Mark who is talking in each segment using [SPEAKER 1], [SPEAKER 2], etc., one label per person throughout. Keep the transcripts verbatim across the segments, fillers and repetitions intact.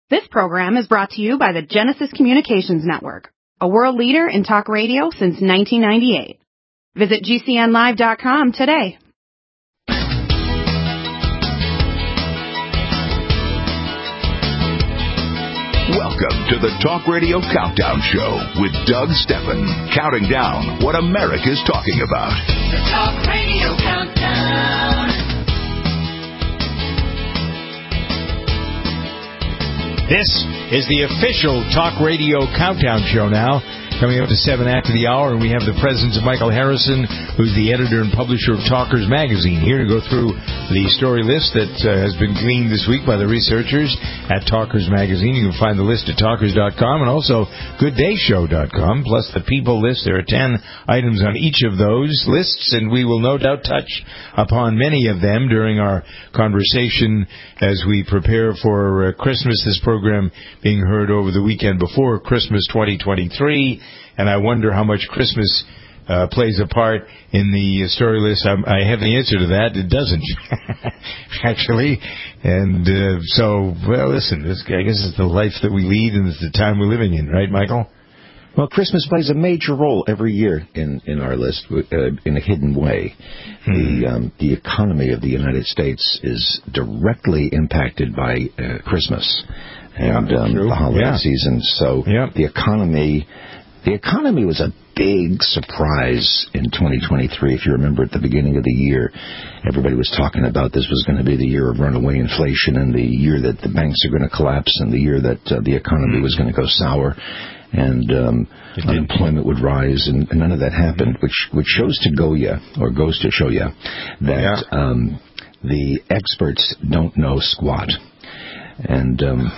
[SPEAKER 1] This program is brought to you by the Genesis Communications Network, a world leader in talk radio since nineteen ninety-eight. Visit G C N live dot com today.
[SPEAKER 2] Welcome to the Talk Radio Countdown Show with Doug Steffen, counting down what America's talking about.
[SPEAKER 3] The Talk Radio Countdown.
[SPEAKER 4] This is the official Talk Radio Countdown Show now. Coming up to seven after the hour, and we have the presence of Michael Harrison, who's the editor and publisher of Talkers Magazine, here to go through the story list that uh, has been gleaned this week by the researchers at Talkers Magazine. You can find the list at talkers dot com and also good day show dot com, plus the people list. There are ten items on each of those lists, and we will no doubt touch upon many of them during our conversation as we prepare for uh, Christmas, this program being heard over the weekend before Christmas twenty twenty-three. And I wonder how much Christmas uh, plays a part in the story list. I, I have the answer to that. It doesn't, actually. And uh, so, well, listen, this, I guess it's the life that we lead and it's the time we're living in, right, Michael?
[SPEAKER 5] Well, Christmas plays a major role every year in, in our list uh, in a hidden way. Hmm. The um, the economy of the United States is directly impacted by uh, Christmas and
[SPEAKER 4] yeah,
[SPEAKER 5] um, the holiday
[SPEAKER 4] yeah.
[SPEAKER 5] season. So
[SPEAKER 4] yeah.
[SPEAKER 5] the economy... The economy was a big surprise in twenty twenty-three. If you remember at the beginning of the year, everybody was talking about this was going to be the year of runaway inflation and the year that the banks are going to collapse and the year that uh, the economy was going to go sour and um, unemployment would rise, and, and none of that happened, which which shows to go ya, or goes to show ya, that yeah. um, the experts don't know squat. And um,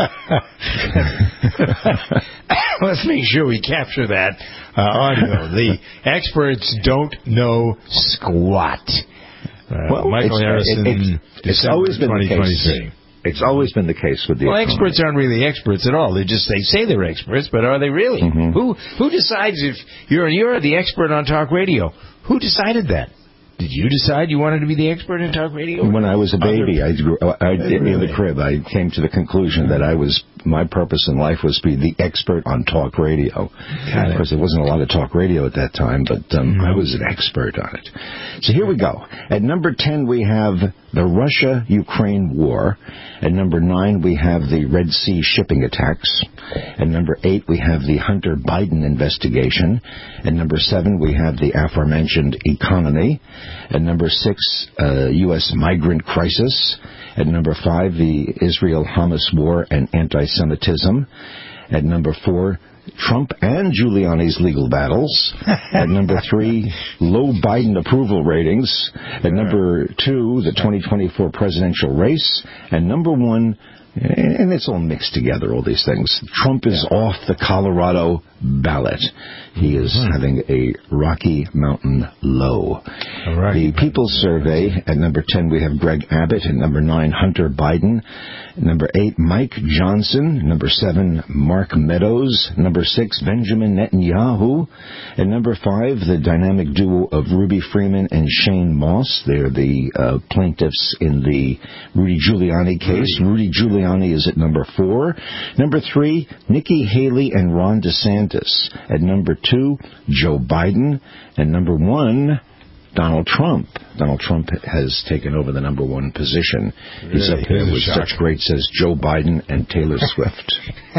[SPEAKER 4] let's make sure we capture that uh, audio. The experts don't know squat. Uh,
[SPEAKER 5] well,
[SPEAKER 4] Michael
[SPEAKER 5] it's,
[SPEAKER 4] Harrison,
[SPEAKER 5] it, it, it's always been the case. It's always been the case with the
[SPEAKER 4] well,
[SPEAKER 5] economy.
[SPEAKER 4] Experts aren't really experts at all. They just they say they're experts, but are they really?
[SPEAKER 5] Mm-hmm.
[SPEAKER 4] Who who decides if you're you're the expert on talk radio? Who decided that? Did you decide you wanted to be the expert in talk radio?
[SPEAKER 5] When I was a baby, I, grew, I, I did really? in the crib. I came to the conclusion that I was my purpose in life was to be the expert on talk radio. Of course, there wasn't a lot of talk radio at that time, but um, mm-hmm. I was an expert on it. So here we go. At number ten, we have the Russia-Ukraine war. At number nine, we have the Red Sea shipping attacks. At number eight, we have the Hunter Biden investigation. At number seven, we have the aforementioned economy. At number six, uh, U S migrant crisis. At number five, the Israel-Hamas war and anti-Semitism. At number four, Trump and Giuliani's legal battles. At number three, low Biden approval ratings. At number two, the twenty twenty-four presidential race. And number one, and it's all mixed together, all these things. Trump is yeah. off the Colorado ballot. He is mm-hmm. having a Rocky Mountain low. Right. The People's Survey, at number ten, we have Greg Abbott. At number nine, Hunter Biden. At number eight, Mike Johnson. Number seven, Mark Meadows. Number six, Benjamin Netanyahu. At number five, the dynamic duo of Ruby Freeman and Shane Moss. They're the uh, plaintiffs in the Rudy Giuliani case. Rudy Giuliani is at number four. Number three, Nikki Haley and Ron DeSantis. At number two, Joe Biden. And number one, Donald Trump. Donald Trump has taken over the number one position. Really? He's up there with such greats as Joe Biden and Taylor Swift.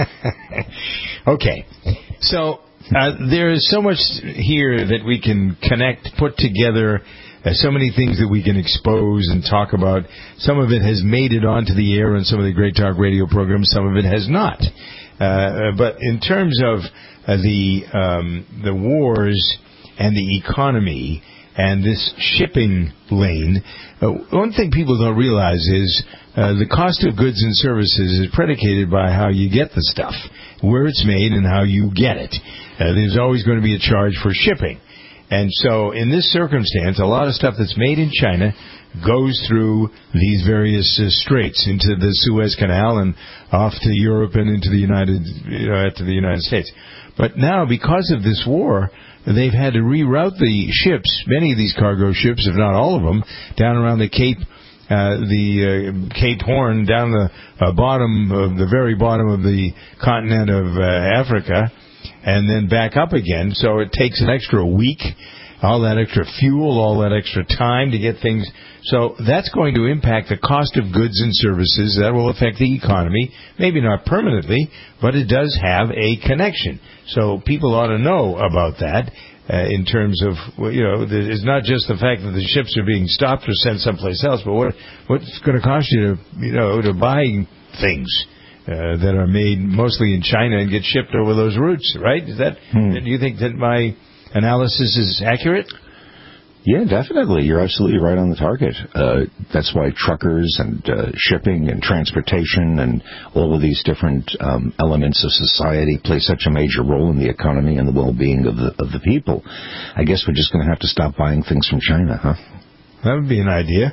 [SPEAKER 4] Okay. So uh, there is so much here that we can connect, put together. Uh, so many things that we can expose and talk about. Some of it has made it onto the air on some of the great talk radio programs. Some of it has not. Uh, but in terms of uh, the um, the wars and the economy and this shipping lane, uh, one thing people don't realize is uh, the cost of goods and services is predicated by how you get the stuff, where it's made, and how you get it. Uh, there's always going to be a charge for shipping. And so in this circumstance, a lot of stuff that's made in China goes through these various uh, straits into the Suez Canal and off to Europe and into the United uh, to the United States. But now, because of this war, they've had to reroute the ships, many of these cargo ships, if not all of them, down around the Cape uh, the uh, Cape Horn down the uh, bottom of the very bottom of the continent of uh, Africa, and then back up again. So it takes an extra week, all that extra fuel, all that extra time to get things. So that's going to impact the cost of goods and services. That will affect the economy, maybe not permanently, but it does have a connection. So people ought to know about that. Uh, in terms of, you know, the, it's not just the fact that the ships are being stopped or sent someplace else, but what what's going to cost you to, you know, to buy things uh, that are made mostly in China and get shipped over those routes, right? Is that? Hmm. Do you think that my analysis is accurate?
[SPEAKER 5] Yeah, definitely. You're absolutely right on the target. Uh, that's why truckers and uh, shipping and transportation and all of these different um, elements of society play such a major role in the economy and the well-being of the of the people. I guess we're just going to have to stop buying things from China, huh?
[SPEAKER 4] That would be an idea.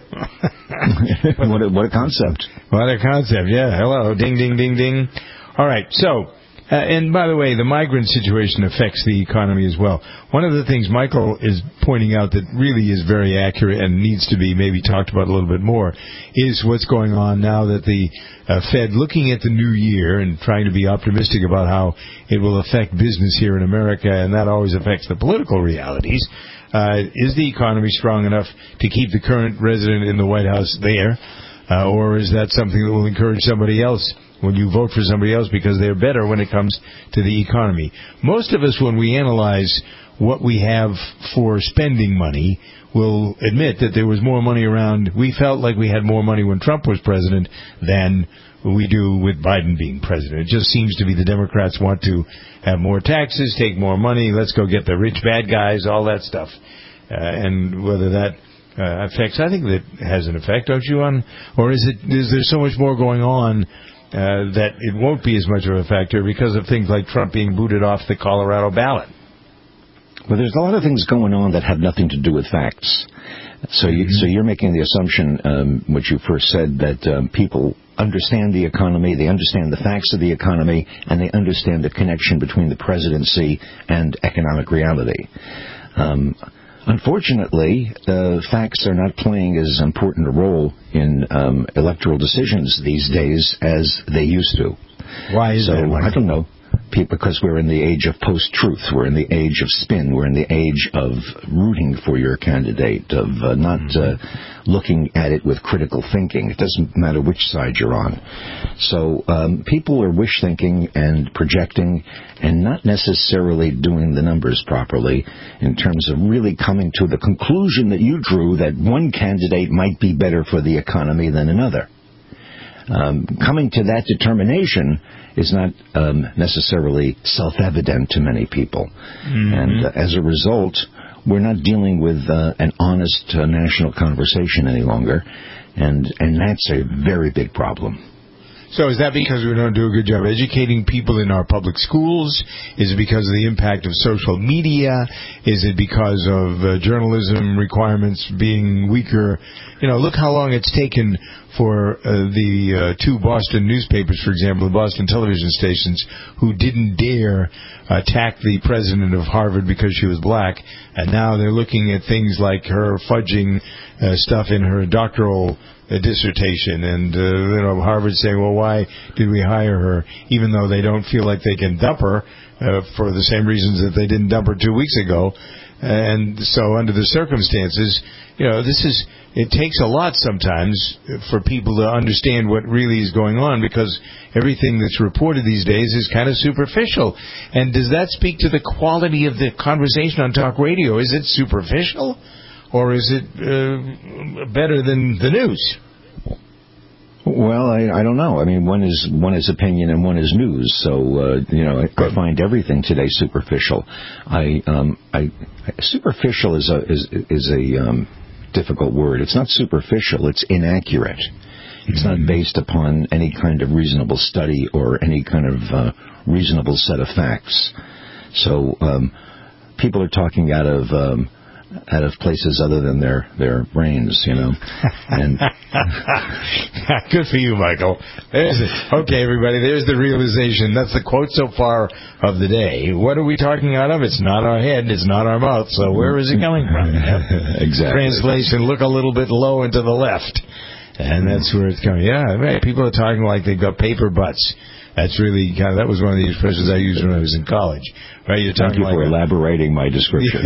[SPEAKER 5] what, a, what a concept.
[SPEAKER 4] What a concept, yeah. Hello, ding, ding, ding, ding. All right, so... Uh, and by the way, the migrant situation affects the economy as well. One of the things Michael is pointing out that really is very accurate and needs to be maybe talked about a little bit more is what's going on now that the uh, Fed, looking at the new year and trying to be optimistic about how it will affect business here in America, and that always affects the political realities. Uh, is the economy strong enough to keep the current resident in the White House there, uh, or is that something that will encourage somebody else when you vote for somebody else because they're better when it comes to the economy? Most of us, when we analyze what we have for spending money, will admit that there was more money around. We felt like we had more money when Trump was president than we do with Biden being president. It just seems to be the Democrats want to have more taxes, take more money, let's go get the rich bad guys, all that stuff. Uh, and whether that uh, affects, I think that has an effect, don't you, on, or is it, is there so much more going on Uh, that it won't be as much of a factor because of things like Trump being booted off the Colorado ballot?
[SPEAKER 5] Well, there's a lot of things going on that have nothing to do with facts. So, you, mm-hmm. so you're making the assumption, um, which you first said, that um, people understand the economy, they understand the facts of the economy, and they understand the connection between the presidency and economic reality. Um, Unfortunately, uh, facts are not playing as important a role in um, electoral decisions these days as they used to.
[SPEAKER 4] Why is
[SPEAKER 5] so,
[SPEAKER 4] that?
[SPEAKER 5] I don't know. Because we're in the age of post-truth. We're in the age of spin. We're in the age of rooting for your candidate, of uh, not uh, looking at it with critical thinking. It doesn't matter which side you're on. So um, people are wish-thinking and projecting and not necessarily doing the numbers properly in terms of really coming to the conclusion that you drew that one candidate might be better for the economy than another. Um, coming to that determination is not um, necessarily self-evident to many people. Mm-hmm. And uh, as a result, we're not dealing with uh, an honest uh, national conversation any longer, and and that's a very big problem.
[SPEAKER 4] So is that because we don't do a good job educating people in our public schools? Is it because of the impact of social media? Is it because of uh, journalism requirements being weaker? You know, look how long it's taken for uh, the uh, two Boston newspapers, for example, the Boston television stations, who didn't dare attack the president of Harvard because she was black, and now they're looking at things like her fudging uh, stuff in her doctoral a dissertation, and uh, you know, Harvard saying, well, why did we hire her, even though they don't feel like they can dump her uh, for the same reasons that they didn't dump her two weeks ago. And so under the circumstances, you know, this is, it takes a lot sometimes for people to understand what really is going on, because everything that's reported these days is kind of superficial. And does that speak to the quality of the conversation on talk radio? Is it superficial? Or is it uh, better than the news?
[SPEAKER 5] Well, I, I don't know. I mean, one is one is opinion and one is news. So uh, you know, I, I find everything today superficial. I, um, I superficial is a is is a um, difficult word. It's not superficial. It's inaccurate. It's mm-hmm. not based upon any kind of reasonable study or any kind of uh, reasonable set of facts. So um, people are talking out of. Um, out of places other than their, their brains, you know. And
[SPEAKER 4] good for you, Michael. There's it. Okay, everybody, there's the realization. That's the quote so far of the day. What are we talking out of? It's not our head, it's not our mouth, so where is it coming from?
[SPEAKER 5] Exactly.
[SPEAKER 4] Translation, look a little bit low and to the left. And that's where it's coming. Yeah, right. People are talking like they've got paper butts. That's really kind of, that was one of the expressions I used when I was in college. Right? You're
[SPEAKER 5] Thank
[SPEAKER 4] talking
[SPEAKER 5] you for
[SPEAKER 4] like
[SPEAKER 5] elaborating my description.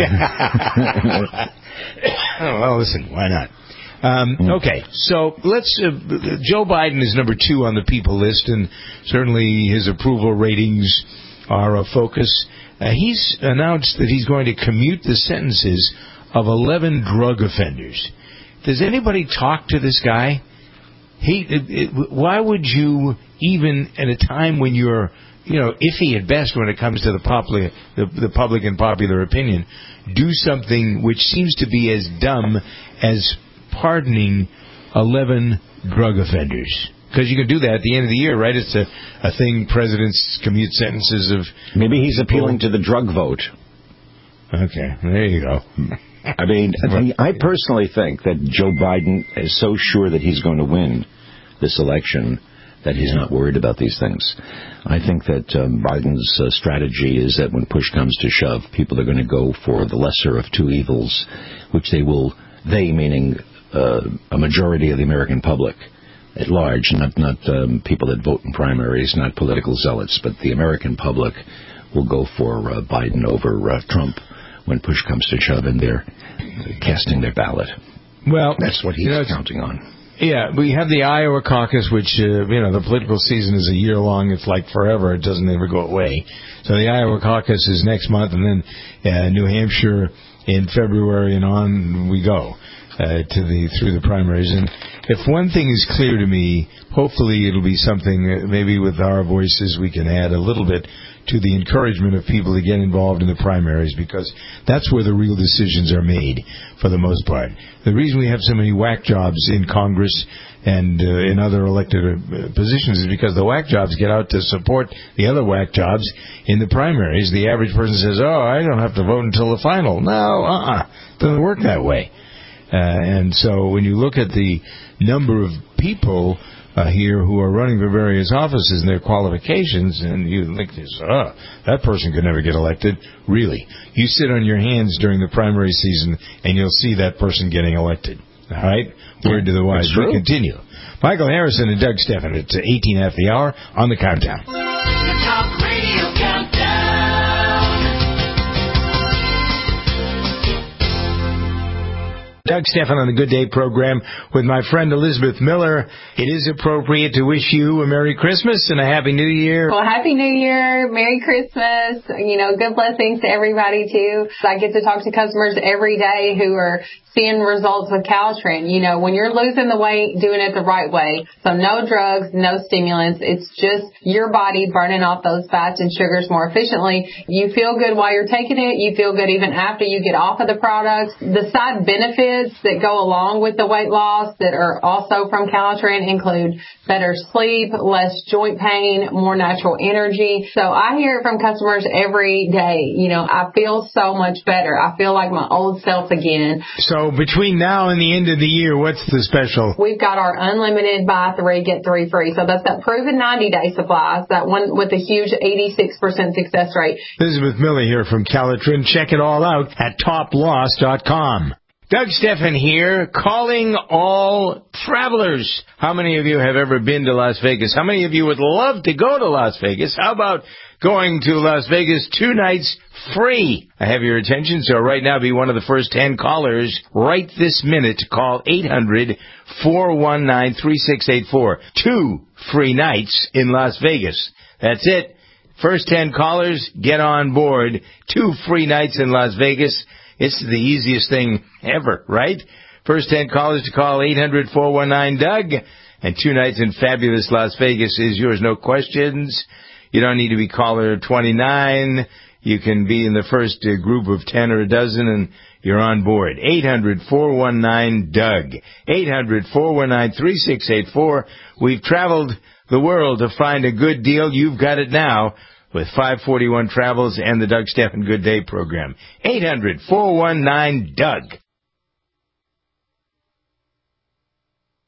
[SPEAKER 4] Oh, well, listen, why not? Um, okay, so let's. Uh, Joe Biden is number two on the people list, and certainly his approval ratings are a focus. Uh, he's announced that he's going to commute the sentences of eleven drug offenders. Does anybody talk to this guy? He, it, it, why would you, even at a time when you're, you know, iffy at best when it comes to the popular, the, the public and popular opinion, do something which seems to be as dumb as pardoning eleven drug offenders? Because you can do that at the end of the year, right? It's a, a thing presidents commute sentences of...
[SPEAKER 5] Maybe he's appealing to the drug vote.
[SPEAKER 4] Okay, there you go.
[SPEAKER 5] I mean, I personally think that Joe Biden is so sure that he's going to win this election that he's not worried about these things. I think that um, Biden's uh, strategy is that when push comes to shove, people are going to go for the lesser of two evils, which they will, they meaning uh, a majority of the American public at large, not not um, people that vote in primaries, not political zealots, but the American public will go for uh, Biden over uh, Trump when push comes to shove, and they're casting their ballot.
[SPEAKER 4] Well,
[SPEAKER 5] that's what he's
[SPEAKER 4] you know,
[SPEAKER 5] counting on.
[SPEAKER 4] Yeah, we have the Iowa caucus, which, uh, you know, the political season is a year long. It's like forever. It doesn't ever go away. So the Iowa caucus is next month, and then uh, New Hampshire in February, and on we go uh, to the through the primaries. And if one thing is clear to me, hopefully it'll be something, uh, maybe with our voices we can add a little bit to the encouragement of people to get involved in the primaries, because that's where the real decisions are made for the most part. The reason we have so many whack jobs in Congress and uh, in other elected uh, positions is because the whack jobs get out to support the other whack jobs in the primaries. The average person says, oh, I don't have to vote until the final. No, uh-uh. It doesn't work that way. Uh, and so when you look at the number of people Uh, here who are running for various offices and their qualifications, and you think this, oh, that person could never get elected. Really. You sit on your hands during the primary season, and you'll see that person getting elected. All right? Word to the wise. We continue. Michael Harrison and Doug Steffen. It's eighteen after the hour on the countdown.
[SPEAKER 3] The Talk Radio Countdown.
[SPEAKER 4] Doug Steffen on the Good Day program with my friend Elizabeth Miller. It is appropriate to wish you a Merry Christmas and a Happy New Year.
[SPEAKER 6] Well, Happy New Year, Merry Christmas, you know, good blessings to everybody, too. I get to talk to customers every day who are seeing results with Caltrans. You know, when you're losing the weight, doing it the right way. So no drugs, no stimulants. It's just your body burning off those fats and sugars more efficiently. You feel good while you're taking it. You feel good even after you get off of the product. The side benefits that go along with the weight loss that are also from Caltrans include better sleep, less joint pain, more natural energy. So I hear it from customers every day. You know, I feel so much better. I feel like my old self again.
[SPEAKER 4] So between now and the end of the year, what's the special?
[SPEAKER 6] We've got our unlimited buy three, get three free. So that's that proven ninety-day supply. That one with a huge eighty-six percent success rate.
[SPEAKER 4] Elizabeth Miller here from Caltrans. Check it all out at top loss dot com. Doug Steffen here, calling all travelers. How many of you have ever been to Las Vegas? How many of you would love to go to Las Vegas? How about going to Las Vegas two nights free? I have your attention, so right now be one of the first ten callers right this minute. Call eight hundred, four one nine, three six eight four. Two free nights in Las Vegas. That's it. First ten callers, get on board. Two free nights in Las Vegas. It's the easiest thing ever, right? First ten callers to call eight hundred, four one nine, Doug. And two nights in fabulous Las Vegas is yours, no questions. You don't need to be caller twenty-nine. You can be in the first uh, group of ten or a dozen, and you're on board. eight hundred, four one nine, Doug. eight hundred, four one nine, three six eight four. We've traveled the world to find a good deal. You've got it now with five forty-one Travels and the Doug Steffen Good Day program. eight hundred, four one nine, Doug.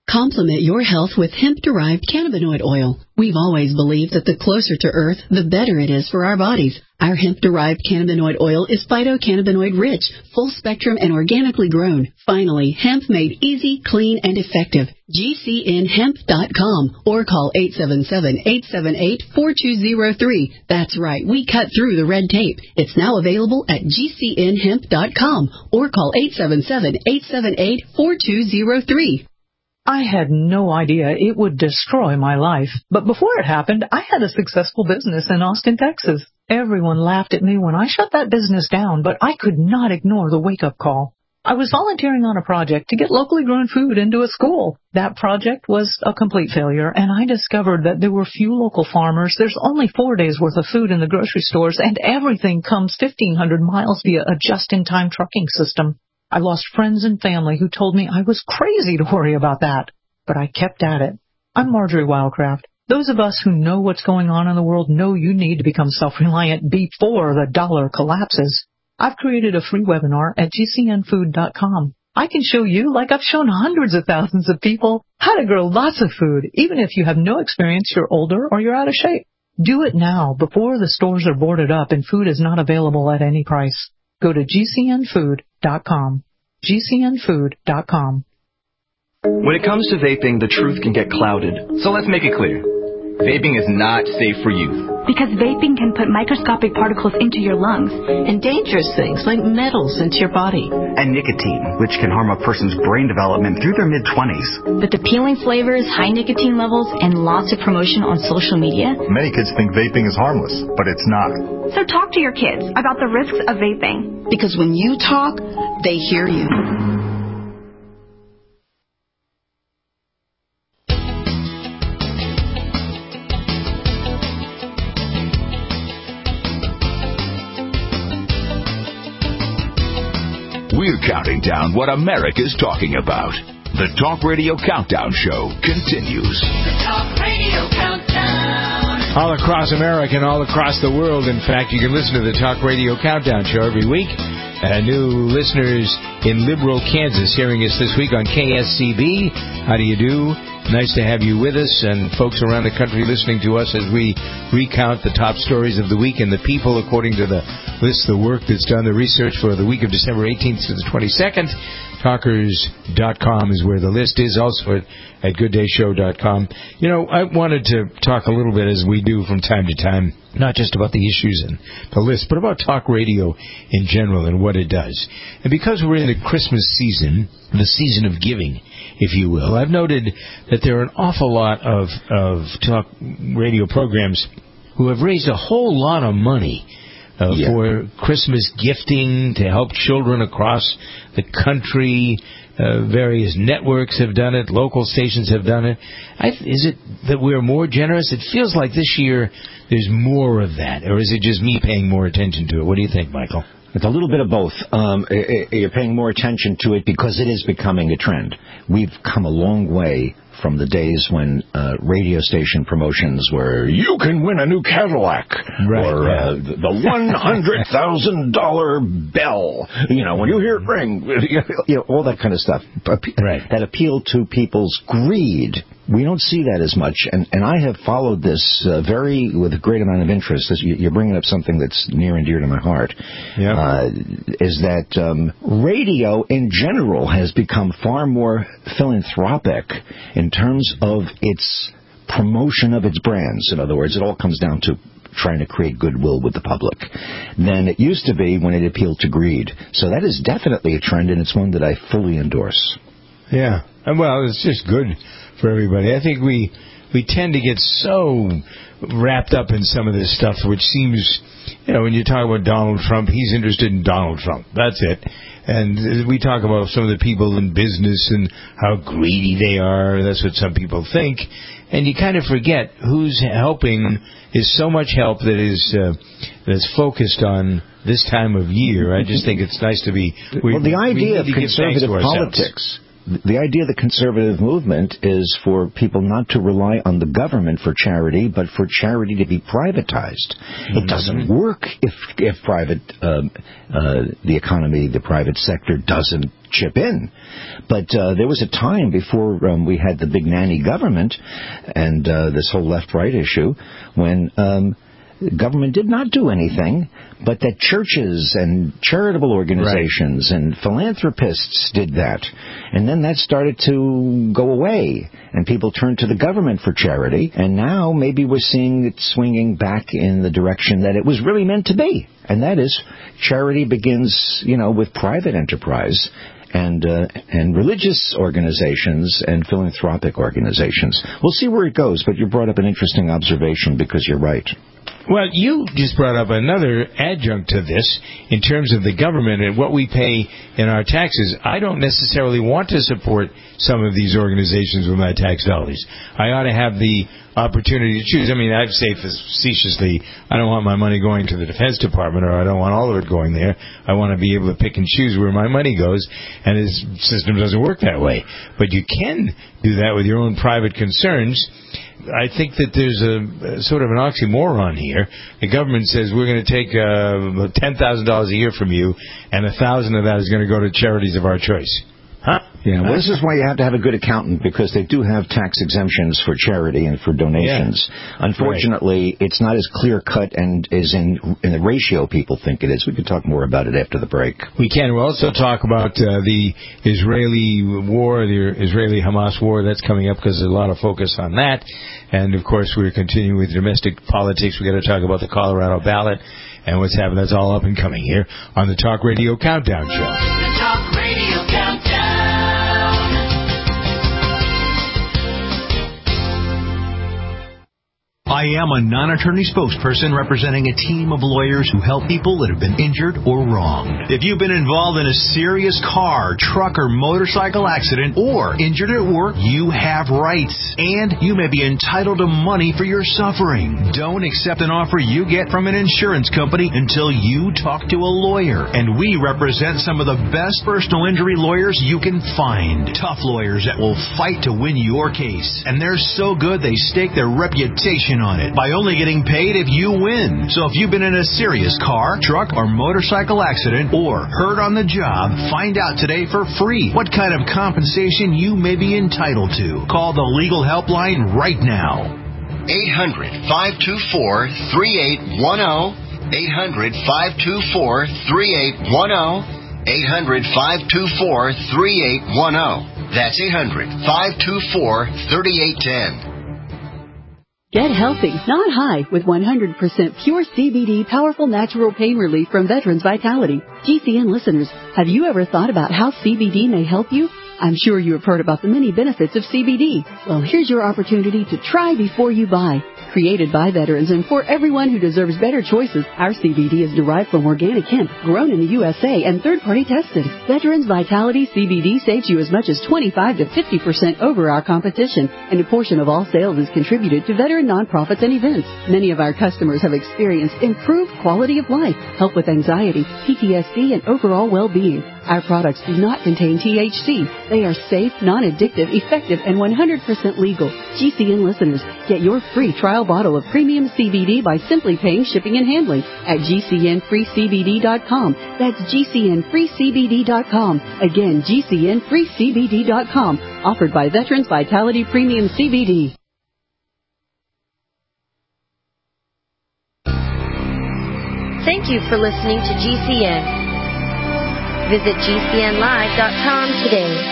[SPEAKER 7] Complement your health with hemp-derived cannabinoid oil. We've always believed that the closer to Earth, the better it is for our bodies. Our hemp-derived cannabinoid oil is phytocannabinoid-rich, full-spectrum, and organically grown. Finally, hemp made easy, clean, and effective. G C N hemp dot com or call eight seven seven, eight seven eight, four two zero three. That's right, we cut through the red tape. It's now available at G C N hemp dot com or call eight seven seven, eight seven eight, four two zero three.
[SPEAKER 8] I had no idea it would destroy my life. But before it happened, I had a successful business in Austin, Texas. Everyone laughed at me when I shut that business down, but I could not ignore the wake-up call. I was volunteering on a project to get locally grown food into a school. That project was a complete failure, and I discovered that there were few local farmers. There's only four days' worth of food in the grocery stores, and everything comes fifteen hundred miles via a just-in-time trucking system. I lost friends and family who told me I was crazy to worry about that, but I kept at it. I'm Marjorie Wildcraft. Those of us who know what's going on in the world know you need to become self-reliant before the dollar collapses. I've created a free webinar at G C N food dot com. I can show you, like I've shown hundreds of thousands of people, how to grow lots of food, even if you have no experience, you're older, or you're out of shape. Do it now before the stores are boarded up and food is not available at any price. Go to G C N food dot com. G C N food dot com.
[SPEAKER 9] When it comes to vaping, the truth can get clouded. So let's make it clear. Vaping is not safe for youth.
[SPEAKER 10] Because vaping can put microscopic particles into your lungs.
[SPEAKER 11] And dangerous things like metals into your body.
[SPEAKER 12] And nicotine, which can harm a person's brain development through their mid-twenties.
[SPEAKER 10] With appealing flavors, high nicotine levels, and lots of promotion on social media.
[SPEAKER 13] Many kids think vaping is harmless, but it's not.
[SPEAKER 14] So talk to your kids about the risks of vaping.
[SPEAKER 11] Because when you talk, they hear you.
[SPEAKER 2] We're counting down what America's talking about. The Talk Radio Countdown Show continues.
[SPEAKER 3] The Talk Radio Countdown.
[SPEAKER 4] All across America and all across the world. In fact, you can listen to the Talk Radio Countdown Show every week. Uh, new listeners in Liberal, Kansas, hearing us this week on K S C B. How do you do? Nice to have you with us, and folks around the country listening to us as we recount the top stories of the week and the people according to the list, the work that's done, the research for the week of December eighteenth to the twenty-second. Talkers dot com is where the list is, also at, at good day show dot com. You know, I wanted to talk a little bit, as we do from time to time, not just about the issues and the list, but about talk radio in general and what it does. And because we're in the Christmas season, the season of giving, if you will, I've noted that there are an awful lot of, of talk radio programs who have raised a whole lot of money Uh, yeah. for Christmas gifting to help children across the country. Uh, various networks have done it. Local stations have done it. I, is it that we're more generous? It feels like this year there's more of that. Or is it just me paying more attention to it? What do you think, Michael?
[SPEAKER 5] It's a little bit of both. Um, you're paying more attention to it because it is becoming a trend. We've come a long way from the days when uh, radio station promotions were, you can win a new Cadillac, right, or yeah. uh, the one hundred thousand dollars bell. You know, when you hear it ring, you know, all that kind of stuff.
[SPEAKER 4] Right.
[SPEAKER 5] That appealed to people's greed. We don't see that as much, and, and I have followed this uh, very with a great amount of interest. As you're bringing up something that's near and dear to my heart.
[SPEAKER 4] Yeah.
[SPEAKER 5] Uh, is that um, radio in general has become far more philanthropic in terms of its promotion of its brands. In other words, it all comes down to trying to create goodwill with the public than it used to be when it appealed to greed. So that is definitely a trend, and it's one that I fully endorse.
[SPEAKER 4] Yeah. Well, it's just good for everybody. I think we we tend to get so wrapped up in some of this stuff, which seems, you know, when you talk about Donald Trump, he's interested in Donald Trump. That's it. And we talk about some of the people in business and how greedy they are. That's what some people think. And you kind of forget who's helping. Is so much help that is uh, that's focused on this time of year. I just think it's nice to be. We,
[SPEAKER 5] well, the idea of
[SPEAKER 4] conservative
[SPEAKER 5] politics the idea of the conservative movement is for people not to rely on the government for charity, but for charity to be privatized. Mm-hmm. It doesn't work if if private um, uh, the economy, the private sector doesn't chip in. But uh, there was a time before um, we had the big nanny government and uh, this whole left-right issue when um, government did not do anything, but that churches and charitable organizations right. and philanthropists did that. And then that started to go away, and people turned to the government for charity, and now maybe we're seeing it swinging back in the direction that it was really meant to be. And that is, charity begins, you know, with private enterprise and uh, and religious organizations and philanthropic organizations. We'll see where it goes, but you brought up an interesting observation because you're right.
[SPEAKER 4] Well, you just brought up another adjunct to this in terms of the government and what we pay in our taxes. I don't necessarily want to support some of these organizations with my tax dollars. I ought to have the opportunity to choose. I mean, I'd say facetiously, I don't want my money going to the Defense Department, or I don't want all of it going there. I want to be able to pick and choose where my money goes, and this system doesn't work that way. But you can do that with your own private concerns. I think that there's a, a sort of an oxymoron here. The government says we're going to take uh, ten thousand dollars a year from you, and one thousand dollars of that is going to go to charities of our choice. Huh?
[SPEAKER 5] Yeah, well, this is why you have to have a good accountant, because they do have tax exemptions for charity and for donations. Yeah. Unfortunately, right. it's not as clear-cut and is in, in the ratio people think it is. We can talk more about it after the break.
[SPEAKER 4] We can. We'll also talk about uh, the Israeli war, the Israeli-Hamas war. That's coming up because there's a lot of focus on that. And, of course, we're continuing with domestic politics. We've got to talk about the Colorado ballot and what's happening. That's all up and coming here on the Talk Radio Countdown Show.
[SPEAKER 3] The Talk Radio Countdown.
[SPEAKER 15] I am a non-attorney spokesperson representing a team of lawyers who help people that have been injured or wronged. If you've been involved in a serious car, truck, or motorcycle accident or injured at work, you have rights, and you may be entitled to money for your suffering. Don't accept an offer you get from an insurance company until you talk to a lawyer. And we represent some of the best personal injury lawyers you can find. Tough lawyers that will fight to win your case. And they're so good they stake their reputation on it by only getting paid if you win. So if you've been in a serious car, truck, or motorcycle accident or hurt on the job, find out today for free what kind of compensation you may be entitled to. Call the legal helpline right now.
[SPEAKER 16] eight hundred, five two four, three eight one zero. eight hundred, five two four, three eight one zero. eight hundred, five two four, three eight one zero. That's eight hundred, five two four, three eight one zero.
[SPEAKER 7] Get healthy, not high, with one hundred percent pure C B D powerful natural pain relief from Veterans Vitality. G C N listeners, have you ever thought about how C B D may help you? I'm sure you have heard about the many benefits of C B D. Well, here's your opportunity to try before you buy. Created by veterans and for everyone who deserves better choices, our C B D is derived from organic hemp, grown in the U S A and third-party tested. Veterans Vitality C B D saves you as much as twenty-five to fifty percent over our competition, and a portion of all sales is contributed to veteran nonprofits and events. Many of our customers have experienced improved quality of life, help with anxiety, P T S D, and overall well-being. Our products do not contain T H C. They are safe, non-addictive, effective, and one hundred percent legal. G C N listeners, get your free trial bottle of premium C B D by simply paying shipping and handling at G C N free C B D dot com. That's G C N free C B D dot com. Again, G C N free C B D dot com. Offered by Veterans Vitality Premium C B D.
[SPEAKER 17] Thank you for listening to G C N. Visit G C N live dot com today.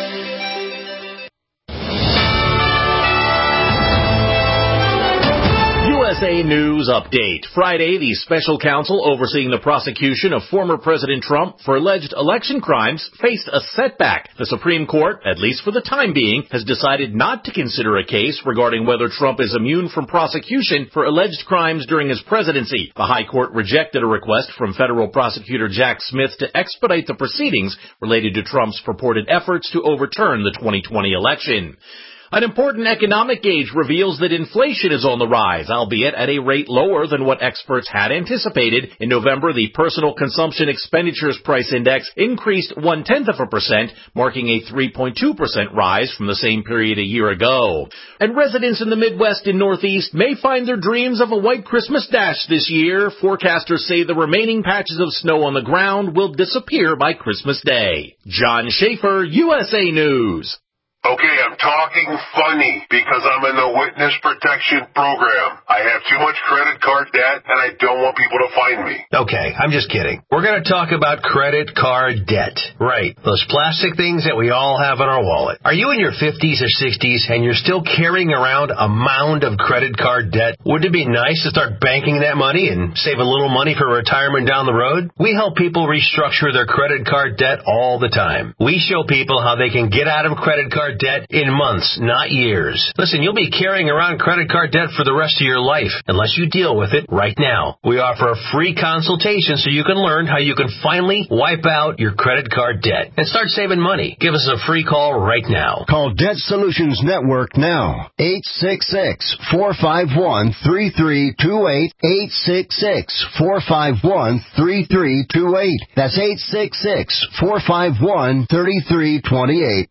[SPEAKER 18] U S A News Update. Friday, the special counsel overseeing the prosecution of former President Trump for alleged election crimes faced a setback. The Supreme Court, at least for the time being, has decided not to consider a case regarding whether Trump is immune from prosecution for alleged crimes during his presidency. The High Court rejected a request from federal prosecutor Jack Smith to expedite the proceedings related to Trump's purported efforts to overturn the twenty twenty election. An important economic gauge reveals that inflation is on the rise, albeit at a rate lower than what experts had anticipated. In November, the Personal Consumption Expenditures Price Index increased one-tenth of a percent, marking a three point two percent rise from the same period a year ago. And residents in the Midwest and Northeast may find their dreams of a white Christmas dash this year. Forecasters say the remaining patches of snow on the ground will disappear by Christmas Day. John Schaefer, U S A News.
[SPEAKER 19] Okay, I'm talking funny because I'm in the witness protection program. I have too much credit card debt and I don't want people to find me.
[SPEAKER 20] Okay, I'm just kidding. We're going to talk about credit card debt. Right, those plastic things that we all have in our wallet. Are you in your fifties or sixties and you're still carrying around a mound of credit card debt? Wouldn't it be nice to start banking that money and save a little money for retirement down the road? We help people restructure their credit card debt all the time. We show people how they can get out of credit card debt in months, not years. Listen, you'll be carrying around credit card debt for the rest of your life unless you deal with it right now. We offer a free consultation so you can learn how you can finally wipe out your credit card debt and start saving money. Give us a free call right now.
[SPEAKER 21] Call Debt Solutions Network now. eight six six, four five one, three three two eight. eight six six, four five one, three three two eight. That's eight six six, four five one, three three two eight.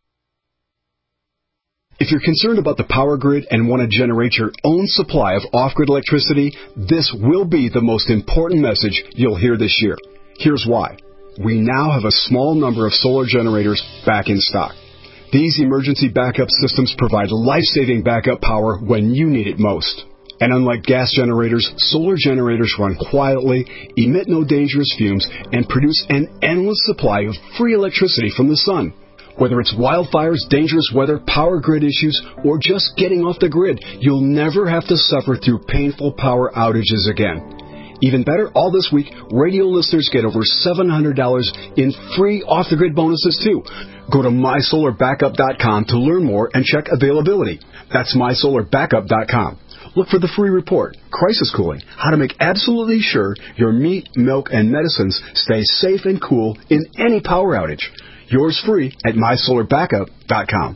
[SPEAKER 22] If you're concerned about the power grid and want to generate your own supply of off-grid electricity, this will be the most important message you'll hear this year. Here's why. We now have a small number of solar generators back in stock. These emergency backup systems provide life-saving backup power when you need it most. And unlike gas generators, solar generators run quietly, emit no dangerous fumes, and produce an endless supply of free electricity from the sun. Whether it's wildfires, dangerous weather, power grid issues, or just getting off the grid, you'll never have to suffer through painful power outages again. Even better, all this week, radio listeners get over seven hundred dollars in free off-the-grid bonuses, too. Go to my solar backup dot com to learn more and check availability. That's my solar backup dot com. Look for the free report, Crisis Cooling, how to make absolutely sure your meat, milk, and medicines stay safe and cool in any power outage. Yours free at my solar backup dot com.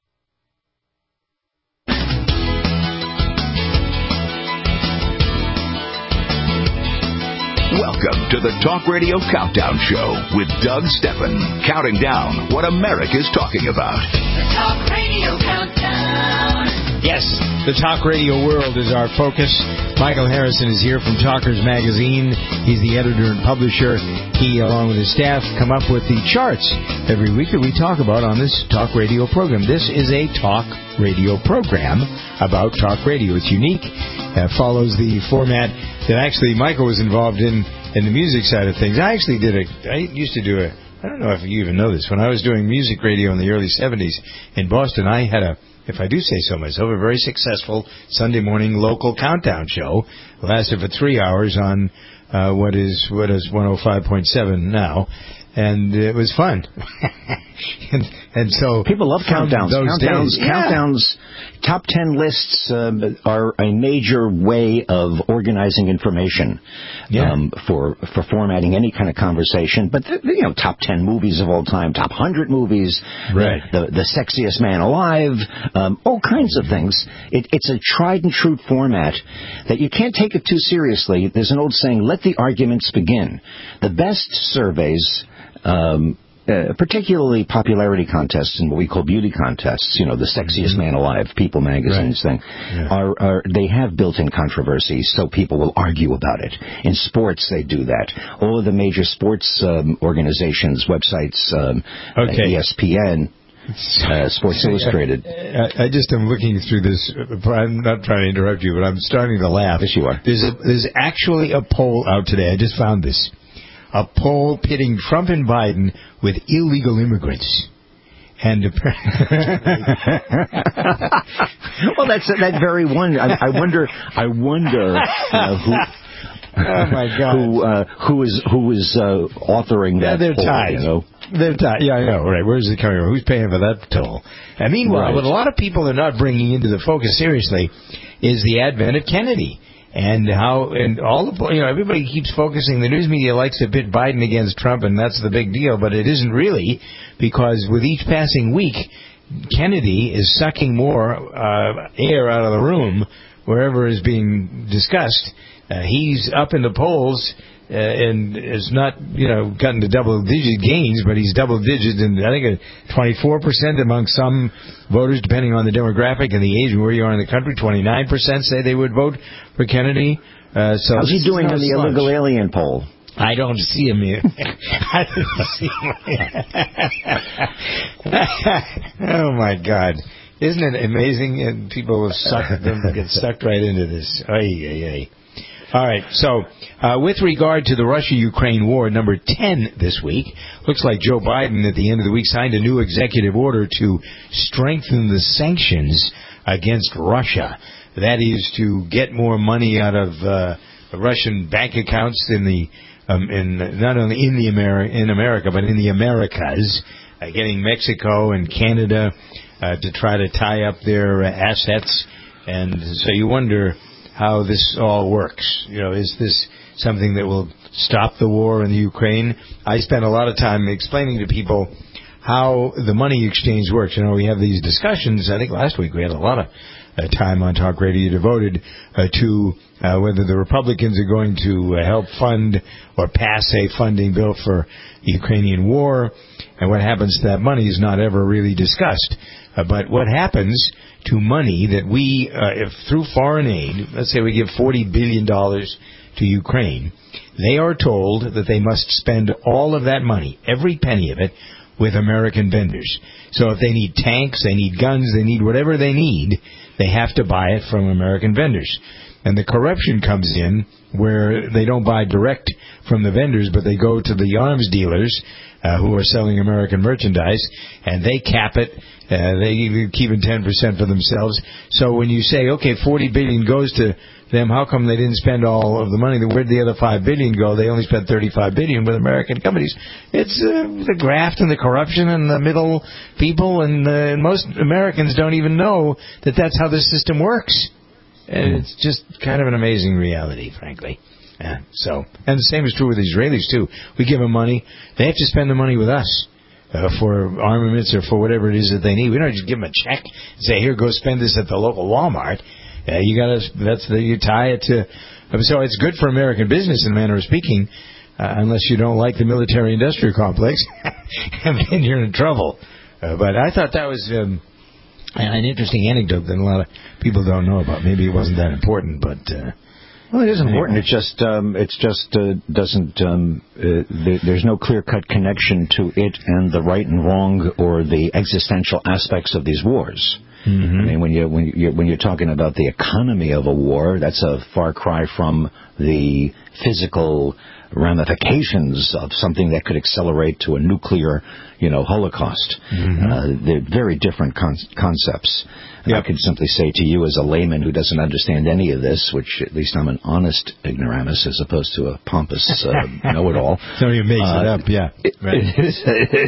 [SPEAKER 2] Welcome to the Talk Radio Countdown Show with Doug Steffen, counting down what America's talking about.
[SPEAKER 3] The Talk Radio Countdown.
[SPEAKER 4] Yes, the Talk Radio world is our focus. Michael Harrison is here from Talkers Magazine. He's the editor and publisher. He, along with his staff, come up with the charts every week that we talk about on this Talk Radio program. This is a Talk Radio program about Talk Radio. It's unique. It follows the format that actually Michael was involved in in the music side of things. I actually did a, I used to do a, I don't know if you even know this, when I was doing music radio in the early seventies in Boston, I had a, if I do say so myself, a very successful Sunday morning local countdown show. It lasted for three hours on uh, what is what is one oh five point seven now, and it was fun. and, and so
[SPEAKER 5] people love countdowns.
[SPEAKER 4] Those
[SPEAKER 5] countdowns,
[SPEAKER 4] days, yeah.
[SPEAKER 5] countdowns. Top ten lists um, are a major way of organizing information
[SPEAKER 4] yeah.
[SPEAKER 5] um, for for formatting any kind of conversation. But the, you know, top ten movies of all time, top hundred movies,
[SPEAKER 4] right.
[SPEAKER 5] the, the the sexiest man alive, um, all kinds of things. It, it's a tried and true format that you can't take it too seriously. There's an old saying: "Let the arguments begin." The best surveys. Um, Uh, particularly popularity contests and what we call beauty contests, you know, the sexiest mm-hmm. man alive, People magazine's
[SPEAKER 4] right.
[SPEAKER 5] thing,
[SPEAKER 4] yeah.
[SPEAKER 5] are, are they have built-in controversies, so people will argue about it. In sports, they do that. All of the major sports um, organizations, websites, um,
[SPEAKER 4] okay.
[SPEAKER 5] uh, E S P N, uh, Sports Illustrated.
[SPEAKER 4] I, I just am looking through this. I'm not trying to interrupt you, but I'm starting to laugh.
[SPEAKER 5] Yes, you are.
[SPEAKER 4] There's, a, there's actually a poll out today. I just found this. A poll pitting Trump and Biden with illegal immigrants. And
[SPEAKER 5] well, that's that very one. I, I wonder. I wonder uh, who.
[SPEAKER 4] Oh my God!
[SPEAKER 5] Who uh, who is who is uh, authoring that?
[SPEAKER 4] Yeah, they're
[SPEAKER 5] poll,
[SPEAKER 4] tied.
[SPEAKER 5] You know?
[SPEAKER 4] They're tied. Yeah, I know. Right? Where's it coming from? Who's paying for that toll? And meanwhile,
[SPEAKER 5] right.
[SPEAKER 4] what a lot of people are not bringing into the focus seriously is the advent of Kennedy. And how, and all the, you know, everybody keeps focusing, the news media likes to pit Biden against Trump, and that's the big deal, but it isn't really, because with each passing week, Kennedy is sucking more uh, air out of the room wherever is being discussed. Uh, he's up in the polls uh, and is not, you know, gotten to double-digit gains, but he's double-digit in, I think, twenty-four percent among some voters, depending on the demographic and the age and where you are in the country. twenty-nine percent say they would vote for Kennedy. Uh, so
[SPEAKER 5] How's he doing in the sludge. illegal alien poll?
[SPEAKER 4] I don't see him here. I don't see him. Oh, my God. Isn't it amazing? And people have sucked them, get sucked right into this. Ay, ay, ay. All right, so uh, with regard to the Russia-Ukraine war, number ten this week, looks like Joe Biden at the end of the week signed a new executive order to strengthen the sanctions against Russia. That is to get more money out of uh, Russian bank accounts in the um, in not only in the Ameri- in America but in the Americas, uh, getting Mexico and Canada uh, to try to tie up their uh, assets, and so you wonder how this all works. You know, is this something that will stop the war in the Ukraine? I spent a lot of time explaining to people how the money exchange works. You know, we have these discussions. I think last week we had a lot of uh, time on Talk Radio devoted uh, to uh, whether the Republicans are going to uh, help fund or pass a funding bill for the Ukrainian war, and what happens to that money is not ever really discussed. Uh, but what happens to money that we, uh, if through foreign aid, let's say we give forty billion dollars to Ukraine, they are told that they must spend all of that money, every penny of it, with American vendors. So if they need tanks, they need guns, they need whatever they need, they have to buy it from American vendors. And the corruption comes in where they don't buy direct from the vendors, but they go to the arms dealers uh, who are selling American merchandise, and they cap it. Uh, they keep it ten percent for themselves. So when you say, okay, forty billion dollars goes to them, how come they didn't spend all of the money? Where'd the other five billion dollars go? They only spent thirty-five billion dollars with American companies. It's uh, the graft and the corruption and the middle people, and, uh, and most Americans don't even know that that's how this system works. And it's just kind of an amazing reality, frankly. Yeah, so, and the same is true with the Israelis, too. We give them money. They have to spend the money with us. Uh, for armaments or for whatever it is that they need. We don't just give them a check and say, here, go spend this at the local Walmart. Uh, you gotta, that's the, you tie it to, so it's good for American business in a manner of speaking, uh, unless you don't like the military-industrial complex, and then you're in trouble. Uh, but I thought that was um, an interesting anecdote that a lot of people don't know about. Maybe it wasn't that important, but... Uh,
[SPEAKER 5] Well, it is important. It just um, it's just uh, doesn't. Um, uh, there, there's no clear-cut connection to it and the right and wrong or the existential aspects of these wars. Mm-hmm. I mean, when you when you when you're talking about the economy of a war, that's a far cry from the physical ramifications of something that could accelerate to a nuclear, you know, holocaust. Mm-hmm. Uh, they're very different con- concepts. Yep. I could simply say to you as a layman who doesn't understand any of this, which at least I'm an honest ignoramus as opposed to a pompous uh, know-it-all.
[SPEAKER 4] Somebody who makes uh, it up, yeah. Right.
[SPEAKER 5] Is,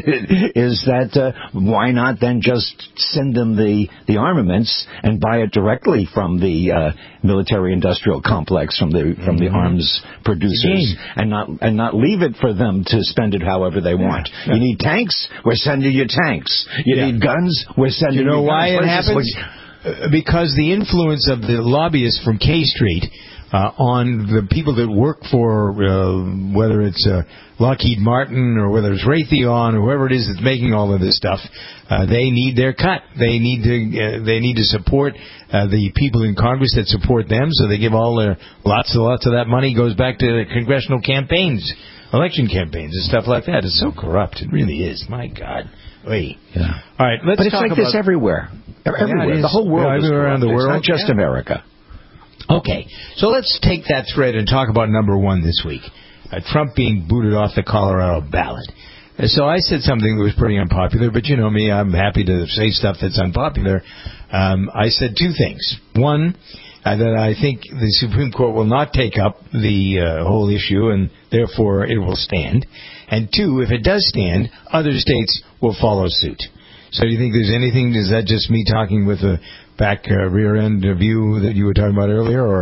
[SPEAKER 5] is that uh, why not then just send them the, the armaments and buy it directly from the uh, military-industrial complex, from the from the mm-hmm. arms producers, and not and not leave it for them to spend it however they want. Yeah. Yeah. You need tanks? We're sending you tanks. You yeah. need guns? We're sending you
[SPEAKER 4] You know
[SPEAKER 5] you
[SPEAKER 4] why
[SPEAKER 5] guns.
[SPEAKER 4] it happens? Uh, because the influence of the lobbyists from K Street uh, on the people that work for, uh, whether it's uh, Lockheed Martin or whether it's Raytheon or whoever it is that's making all of this stuff, uh, they need their cut. They need to uh, they need to support uh, the people in Congress that support them, so they give all their lots and lots of that money goes back to congressional campaigns, election campaigns and stuff like that. It's so corrupt. It really is. My God. Wait.
[SPEAKER 5] Yeah.
[SPEAKER 4] All right, let's
[SPEAKER 5] but it's
[SPEAKER 4] talk
[SPEAKER 5] like
[SPEAKER 4] about
[SPEAKER 5] this everywhere. Everywhere.
[SPEAKER 4] Yeah,
[SPEAKER 5] the whole world
[SPEAKER 4] yeah,
[SPEAKER 5] is
[SPEAKER 4] around the world.
[SPEAKER 5] It's not just
[SPEAKER 4] yeah.
[SPEAKER 5] America.
[SPEAKER 4] Okay, so let's take that thread and talk about number one this week. Uh, Trump being booted off the Colorado ballot. Uh, so I said something that was pretty unpopular, but you know me, I'm happy to say stuff that's unpopular. Um, I said two things. One, uh, that I think the Supreme Court will not take up the uh, whole issue, and therefore it will stand. And two, if it does stand, other states will follow suit. So do you think there's anything, is that just me talking with a back uh, rear end view that you were talking about earlier, or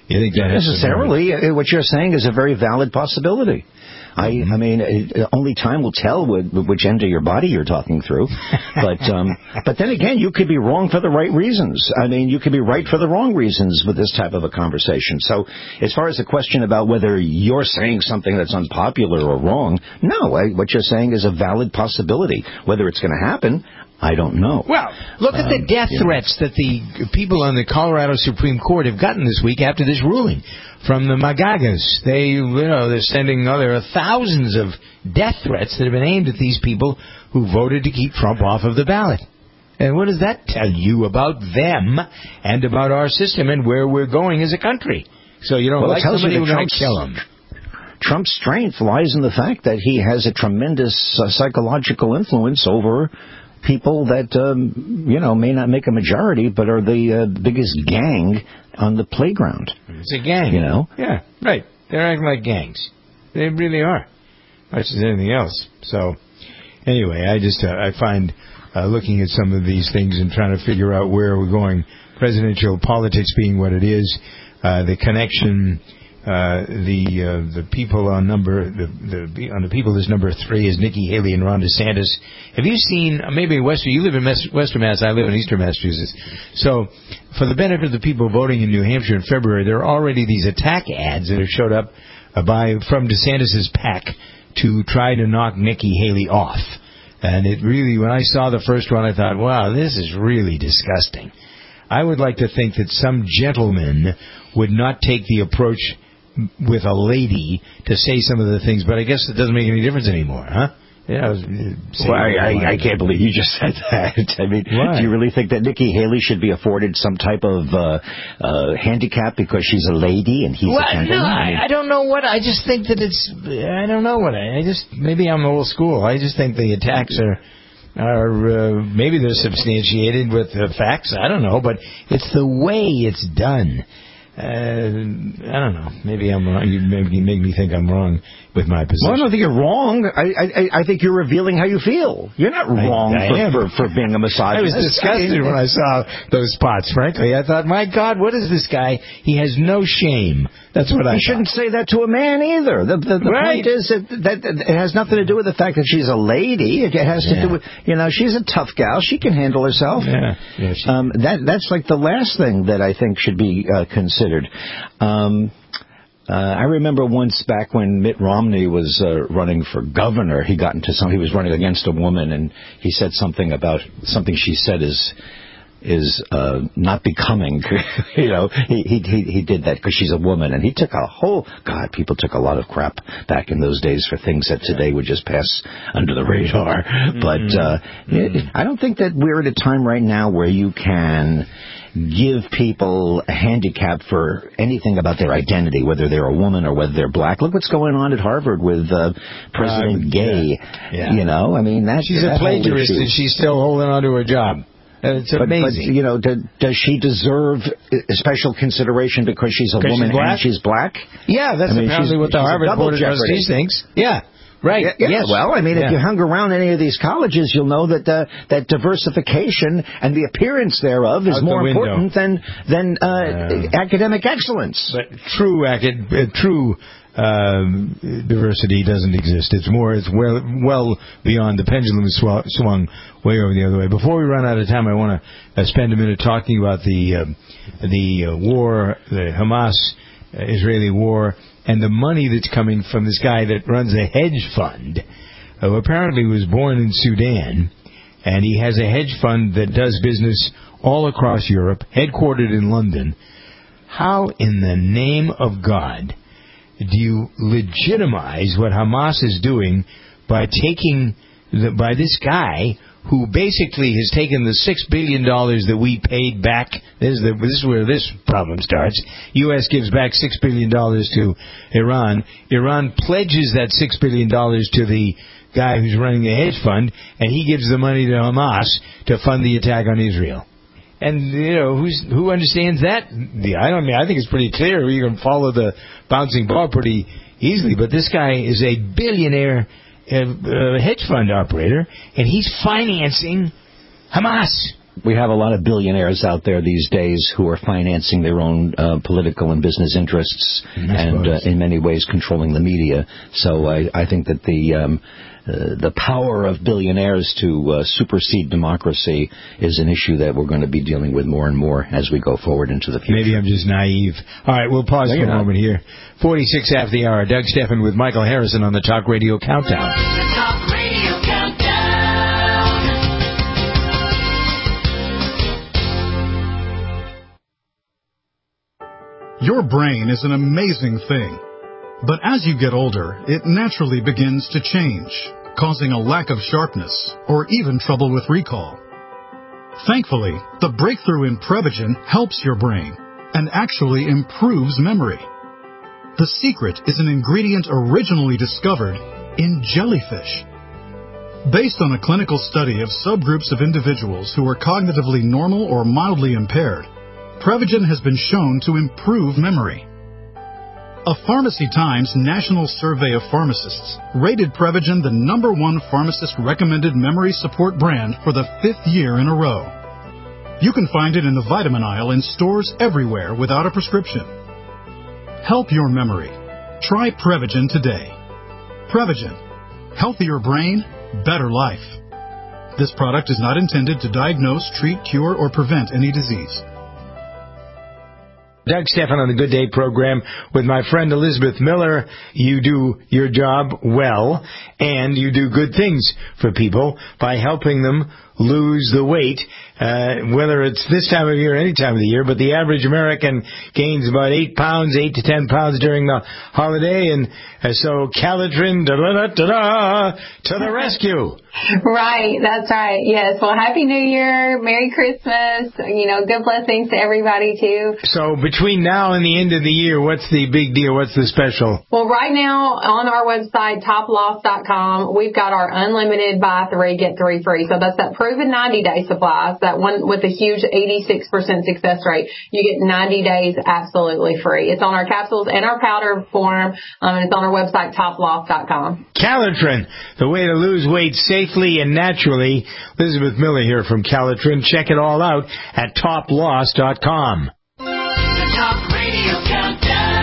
[SPEAKER 4] You think that
[SPEAKER 5] Not necessarily. Uh, What you're saying is a very valid possibility. I, I mean, it, only time will tell with, with which end of your body you're talking through. But um, but then again, you could be wrong for the right reasons. I mean, you could be right for the wrong reasons with this type of a conversation. So as far as the question about whether you're saying something that's unpopular or wrong, no, I, what you're saying is a valid possibility. Whether it's going to happen, I don't know.
[SPEAKER 4] Well, look at
[SPEAKER 5] Um,
[SPEAKER 4] the death
[SPEAKER 5] you know.
[SPEAKER 4] threats that the people on the Colorado Supreme Court have gotten this week after this ruling from the Magagas. They, you know, they're sending oh, there are thousands of death threats that have been aimed at these people who voted to keep Trump off of the ballot. And what does that tell you about them and about our system and where we're going as a country? So you don't
[SPEAKER 5] Well, it
[SPEAKER 4] like
[SPEAKER 5] tells you
[SPEAKER 4] somebody,
[SPEAKER 5] that
[SPEAKER 4] we're going to
[SPEAKER 5] Trump's-
[SPEAKER 4] kill him.
[SPEAKER 5] Trump's strength lies in the fact that he has a tremendous uh, psychological influence over people that, um, you know, may not make a majority, but are the uh, biggest gang on the playground.
[SPEAKER 4] It's a gang.
[SPEAKER 5] You know?
[SPEAKER 4] Yeah, right. They're acting like gangs. They really are, much as anything else. So, anyway, I just uh, I find uh, looking at some of these things and trying to figure out where we're going, presidential politics being what it is, uh, the connection. Uh, the uh, the people on number the, the on the people list number three is Nikki Haley and Ron DeSantis. Have you seen uh, maybe in Western? You live in Mes- Western Mass. I live in Eastern Massachusetts. So, for the benefit of the people voting in New Hampshire in February, there are already these attack ads that have showed up uh, by from DeSantis's PAC to try to knock Nikki Haley off. And it really, when I saw the first one, I thought, wow, this is really disgusting. I would like to think that some gentleman would not take the approach with a lady to say some of the things, but I guess it doesn't make any difference anymore, huh? Yeah,
[SPEAKER 5] well, I, I, I can't believe you just said that. I mean,
[SPEAKER 4] Why?
[SPEAKER 5] do you really think that Nikki Haley should be afforded some type of uh, uh, handicap because she's a lady and he's
[SPEAKER 4] well,
[SPEAKER 5] a gentleman?
[SPEAKER 4] no,
[SPEAKER 5] I mean,
[SPEAKER 4] I, I don't know what. I just think that it's. I don't know what. I, I just maybe I'm old school. I just think the attacks are. Are uh, maybe they're substantiated with uh, facts. I don't know, but it's the way it's done. Uh, I don't know. Maybe I'm wrong. You make, you make me think I'm wrong with my position.
[SPEAKER 5] Well, I don't think you're wrong. I, I, I think you're revealing how you feel. You're not wrong
[SPEAKER 4] I, I
[SPEAKER 5] for, for, for being a misogynist.
[SPEAKER 4] I was disgusted when I saw those spots, frankly. I thought, my God, what is this guy? He has no shame. That's what I
[SPEAKER 5] You shouldn't say that to a man either. The, the, the
[SPEAKER 4] Right.
[SPEAKER 5] point is that, that, that it has nothing to do with the fact that she's a lady. It has to
[SPEAKER 4] Yeah.
[SPEAKER 5] do with, you know, she's a tough gal. She can handle herself.
[SPEAKER 4] Yeah. Yeah, she-
[SPEAKER 5] um, that That's like the last thing that I think should be uh, considered. Um, uh, I remember once back when Mitt Romney was uh, running for governor, he got into some. He was running against a woman, and he said something about something she said is is uh, not becoming. you know, he he he, he did that because she's a woman, and he took a whole. God, people took a lot of crap back in those days for things that today would just pass under the radar.
[SPEAKER 4] Mm-hmm.
[SPEAKER 5] But uh, mm-hmm. I don't think that we're at a time right now where you can give people a handicap for anything about their identity, whether they're a woman or whether they're black. Look what's going on at Harvard with uh, President
[SPEAKER 4] Uh,
[SPEAKER 5] Gay.
[SPEAKER 4] yeah. Yeah.
[SPEAKER 5] You know, I mean, that,
[SPEAKER 4] She's
[SPEAKER 5] that
[SPEAKER 4] a
[SPEAKER 5] whole
[SPEAKER 4] plagiarist,
[SPEAKER 5] issue.
[SPEAKER 4] and she's still holding on to her job. Uh, It's
[SPEAKER 5] But, but
[SPEAKER 4] amazing.
[SPEAKER 5] you know, do, does she deserve uh, special consideration because she's a
[SPEAKER 4] 'Cause
[SPEAKER 5] woman
[SPEAKER 4] she's black?
[SPEAKER 5] and she's black?
[SPEAKER 4] Yeah, that's
[SPEAKER 5] I mean,
[SPEAKER 4] apparently
[SPEAKER 5] she's-
[SPEAKER 4] what the
[SPEAKER 5] she's a
[SPEAKER 4] Harvard
[SPEAKER 5] double
[SPEAKER 4] Board of
[SPEAKER 5] jeopardy.
[SPEAKER 4] Trustees thinks. Yeah, right.
[SPEAKER 5] Yeah, yeah,
[SPEAKER 4] yes.
[SPEAKER 5] well, I mean,
[SPEAKER 4] Yeah.
[SPEAKER 5] if you hung around any of these colleges, you'll know that uh, that diversification and the appearance thereof is
[SPEAKER 4] Out the
[SPEAKER 5] more
[SPEAKER 4] window.
[SPEAKER 5] important than than uh, academic excellence.
[SPEAKER 4] But true, acad- uh, true um, diversity doesn't exist. It's more, it's well, well beyond the pendulum sw- swung way over the other way. Before we run out of time, I want to uh, spend a minute talking about the um, the uh, war, the Hamas uh, Israeli war, and the money that's coming from this guy that runs a hedge fund, who apparently was born in Sudan, and he has a hedge fund that does business all across Europe, headquartered in London. How in the name of God do you legitimize what Hamas is doing by taking the, by this guy who basically has taken the six billion dollars that we paid back? This is, the, this is where this problem starts. U S gives back six billion dollars to Iran. Iran pledges that six billion dollars to the guy who's running the hedge fund, and he gives the money to Hamas to fund the attack on Israel. And, you know, who's, who understands that? The, I don't mean, I think it's pretty clear. You can follow the bouncing ball pretty easily. But this guy is a billionaire uh, uh, hedge fund operator, and he's financing Hamas.
[SPEAKER 5] We have a lot of billionaires out there these days who are financing their own uh, political and business interests and uh, in many ways controlling the media. So I, I think that the um, uh, the power of billionaires to uh, supersede democracy is an issue that we're going to be dealing with more and more as we go forward into the future.
[SPEAKER 4] Maybe I'm just naive. All right, we'll pause
[SPEAKER 5] no,
[SPEAKER 4] for a
[SPEAKER 5] not.
[SPEAKER 4] moment here. forty-six after the hour. Doug Steffen with Michael Harrison on the Talk Radio Countdown.
[SPEAKER 3] The Talk Radio Countdown.
[SPEAKER 1] Your brain is an amazing thing. But as you get older, it naturally begins to change, causing a lack of sharpness or even trouble with recall. Thankfully, the breakthrough in Prevagen helps your brain and actually improves memory. The secret is an ingredient originally discovered in jellyfish. Based on a clinical study of subgroups of individuals who are cognitively normal or mildly impaired, Prevagen has been shown to improve memory. A Pharmacy Times National Survey of Pharmacists rated Prevagen the number one pharmacist-recommended memory support brand for the fifth year in a row. You can find it in the vitamin aisle in stores everywhere without a prescription. Help your memory. Try Prevagen today. Prevagen. Healthier brain, better life. This product is not intended to diagnose, treat, cure, or prevent any disease.
[SPEAKER 4] Doug Steffen on the Good Day program with my friend Elizabeth Miller. You do your job well, and you do good things for people by helping them lose the weight, uh, whether it's this time of year or any time of the year, but the average American gains about eight pounds, eight to ten pounds during the holiday, and uh, so Calitrin, da-da-da-da-da, to the rescue.
[SPEAKER 6] Right, that's right. Yes, well, Happy New Year, Merry Christmas, you know, good blessings to everybody, too.
[SPEAKER 4] So between now and the end of the year, what's the big deal? What's the special?
[SPEAKER 6] Well, right now on our website, top loss dot com, we've got our unlimited buy three, get three free. So that's that proven ninety-day supplies, that one with a huge eighty-six percent success rate. You get ninety days absolutely free. It's on our capsules and our powder form, um, and it's on our website, top loss dot com.
[SPEAKER 4] Calitrin, the way to lose weight safely and naturally. Elizabeth Miller here from Calitrin. Check it all out at top loss dot com.
[SPEAKER 3] The Talk Radio Countdown.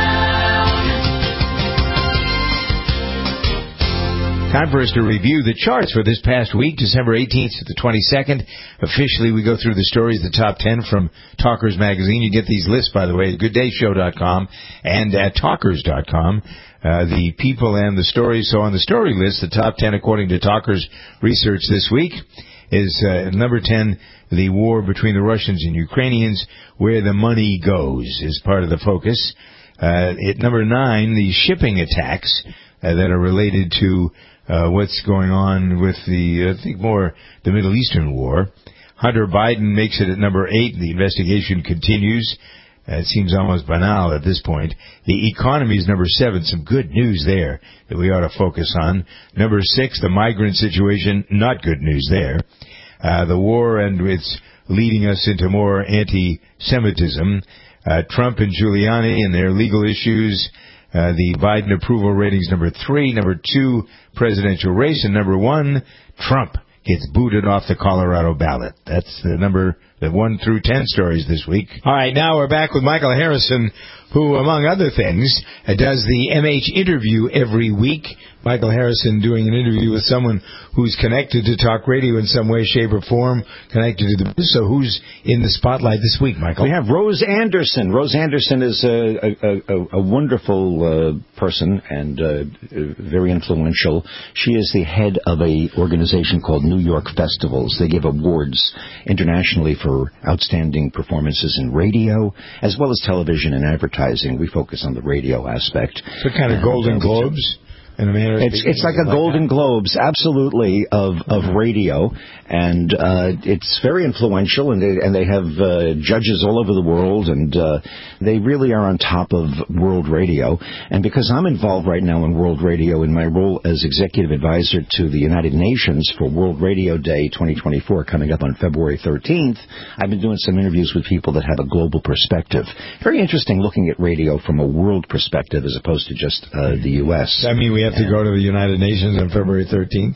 [SPEAKER 4] Time for us to review the charts for this past week, December eighteenth to the twenty-second. Officially, we go through the stories, the top ten from Talkers Magazine. You get these lists, by the way, at good day show dot com and at talkers dot com. Uh, the people and the stories. So on the story list, the top ten, according to Talkers research this week, is uh, number ten, the war between the Russians and Ukrainians, where the money goes, is part of the focus. Uh, at number nine, the shipping attacks uh, that are related to uh, what's going on with the, I think more, the Middle Eastern war. Hunter Biden makes it at number eight. The investigation continues. Uh, it seems almost banal at this point. The economy is number seven. Some good news there that we ought to focus on. Number six, the migrant situation. Not good news there. Uh, the war, and it's leading us into more anti-Semitism. Uh, Trump and Giuliani and their legal issues. Uh, the Biden approval ratings, number three. Number two, presidential race. And number one, Trump gets booted off the Colorado ballot. That's the number, the one through ten stories this week. All right, now we're back with Michael Harrison, who, among other things, uh, does the M H interview every week. Michael Harrison doing an interview with someone who's connected to talk radio in some way, shape, or form, connected to the business. So who's in the spotlight this week, Michael?
[SPEAKER 5] We have Rose Anderson. Rose Anderson is a, a, a, a wonderful uh, person and uh, very influential. She is the head of a organization called New York Festivals. They give awards internationally for outstanding performances in radio, as well as television and advertising. We focus on the radio aspect.
[SPEAKER 4] So kind of Golden Globes? In America,
[SPEAKER 5] it's it's like a like Golden that. Globes, absolutely, of of radio, and uh, it's very influential, and they and they have uh, judges all over the world, and uh, they really are on top of world radio. And because I'm involved right now in world radio in my role as executive advisor to the United Nations for World Radio Day twenty twenty-four coming up on February thirteenth, I've been doing some interviews with people that have a global perspective. Very interesting looking at radio from a world perspective as opposed to just uh, the U S.
[SPEAKER 4] I mean, we have to go to the United Nations on February thirteenth.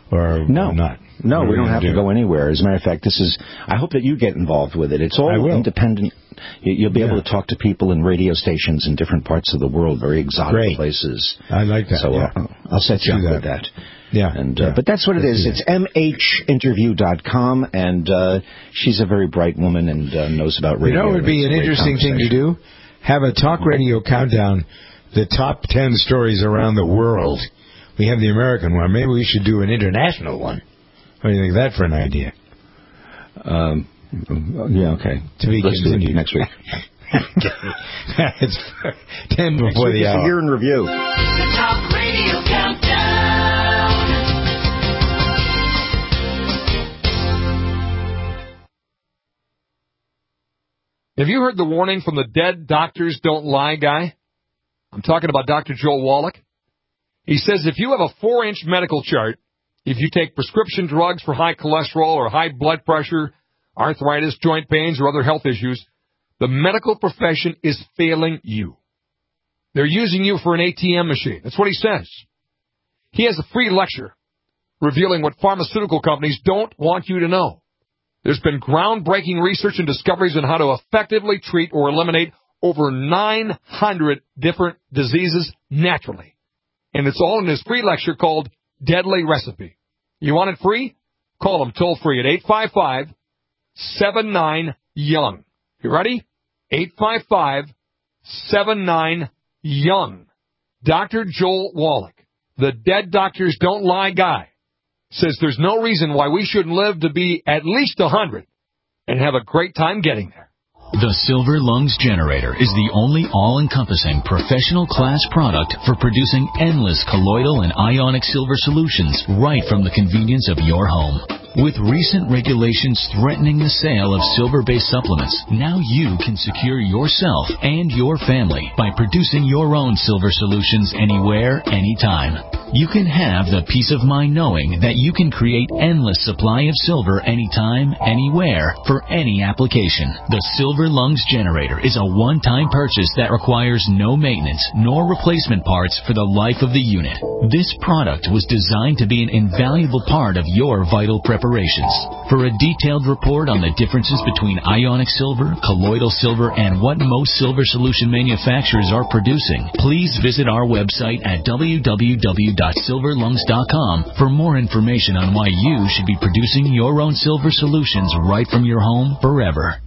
[SPEAKER 4] or
[SPEAKER 5] no,
[SPEAKER 4] not?
[SPEAKER 5] No, we don't have
[SPEAKER 4] do?
[SPEAKER 5] to go anywhere. As a matter of fact, this is. I hope that you get involved with it. It's all independent. You'll be yeah. able to talk to people in radio stations in different parts of the world, very exotic
[SPEAKER 4] Great.
[SPEAKER 5] places.
[SPEAKER 4] I like that.
[SPEAKER 5] So
[SPEAKER 4] yeah.
[SPEAKER 5] I'll, I'll set you up that. with that.
[SPEAKER 4] Yeah.
[SPEAKER 5] And,
[SPEAKER 4] yeah.
[SPEAKER 5] Uh, but that's what it is. It's m h interview dot com, and uh, she's a very bright woman and uh, knows about radio.
[SPEAKER 4] You know, it would be an interesting thing to do. Have a talk radio countdown, the top ten stories around the world. We have the American one. Maybe we should do an international one. What do you think of that for an idea?
[SPEAKER 5] Um, yeah, okay.
[SPEAKER 4] To be
[SPEAKER 5] Let's
[SPEAKER 4] continued
[SPEAKER 5] do it next week.
[SPEAKER 4] It's ten before the hour.
[SPEAKER 5] Year in review.
[SPEAKER 3] The Talk Radio Countdown.
[SPEAKER 8] Have you heard the warning from the Dead Doctors Don't Lie guy? I'm talking about Doctor Joel Wallach. He says if you have a four-inch medical chart, if you take prescription drugs for high cholesterol or high blood pressure, arthritis, joint pains, or other health issues, the medical profession is failing you. They're using you for an A T M machine. That's what he says. He has a free lecture revealing what pharmaceutical companies don't want you to know. There's been groundbreaking research and discoveries on how to effectively treat or eliminate over nine hundred different diseases naturally. And it's all in his free lecture called Deadly Recipe. You want it free? Call him toll free at eight five five, seven nine, young. You ready? eight five five, seven nine, young. Doctor Joel Wallach, the Dead Doctors Don't Lie guy, says there's no reason why we shouldn't live to be at least one hundred and have a great time getting there.
[SPEAKER 9] The Silver Lungs Generator is the only all-encompassing professional class product for producing endless colloidal and ionic silver solutions right from the convenience of your home. With recent regulations threatening the sale of silver-based supplements, now you can secure yourself and your family by producing your own silver solutions anywhere, anytime. You can have the peace of mind knowing that you can create endless supply of silver anytime, anywhere, for any application. The Silver Lungs Generator is a one-time purchase that requires no maintenance nor replacement parts for the life of the unit. This product was designed to be an invaluable part of your vital preparations. For a detailed report on the differences between ionic silver, colloidal silver, and what most silver solution manufacturers are producing, please visit our website at w w w dot silver lungs dot com for more information on why you should be producing your own silver solutions right from your home forever.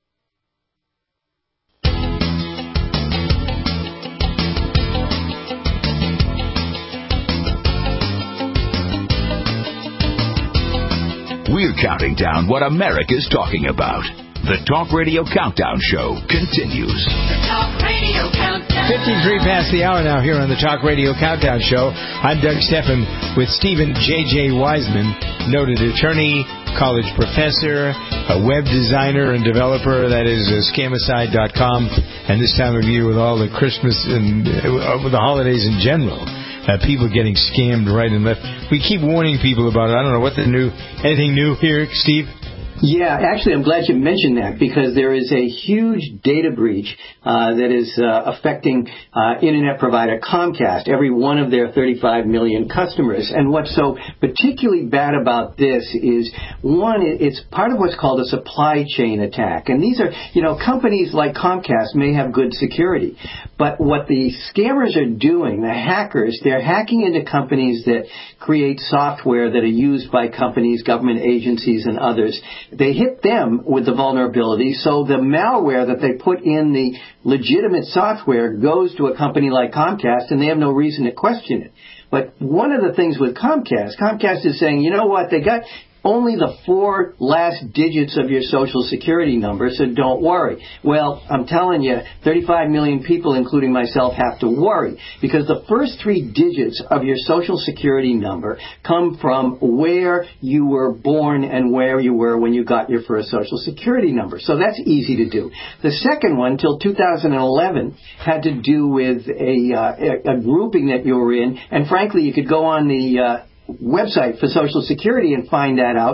[SPEAKER 2] We're counting down what America's talking about. The Talk Radio Countdown Show continues.
[SPEAKER 3] The Talk Radio Countdown.
[SPEAKER 4] fifty-three past the hour now here on the Talk Radio Countdown Show. I'm Doug Steffen with Stephen J J. Wiseman, noted attorney, college professor, a web designer and developer. That is uh, scamicide dot com. And this time of year with all the Christmas and uh, with the holidays in general, Uh, people getting scammed right and left. We keep warning people about it. I don't know what the new, anything new here, Steve?
[SPEAKER 23] Yeah, actually, I'm glad you mentioned that because there is a huge data breach uh, that is uh, affecting uh, Internet provider Comcast, every one of their thirty-five million customers. And what's so particularly bad about this is, one, it's part of what's called a supply chain attack. And these are, you know, companies like Comcast may have good security, but what the scammers are doing, the hackers, they're hacking into companies that create software that are used by companies, government agencies, and others. They hit them with the vulnerability, so the malware that they put in the legitimate software goes to a company like Comcast, and they have no reason to question it. But one of the things with Comcast, Comcast is saying, you know what, they got only the four last digits of your Social Security number, so don't worry. Well, I'm telling you, thirty-five million people, including myself, have to worry because the first three digits of your Social Security number come from where you were born and where you were when you got your first Social Security number. So that's easy to do. The second one, till two thousand eleven, had to do with a, uh, a, a grouping that you were in, and frankly, you could go on the uh, website for Social Security and find that out.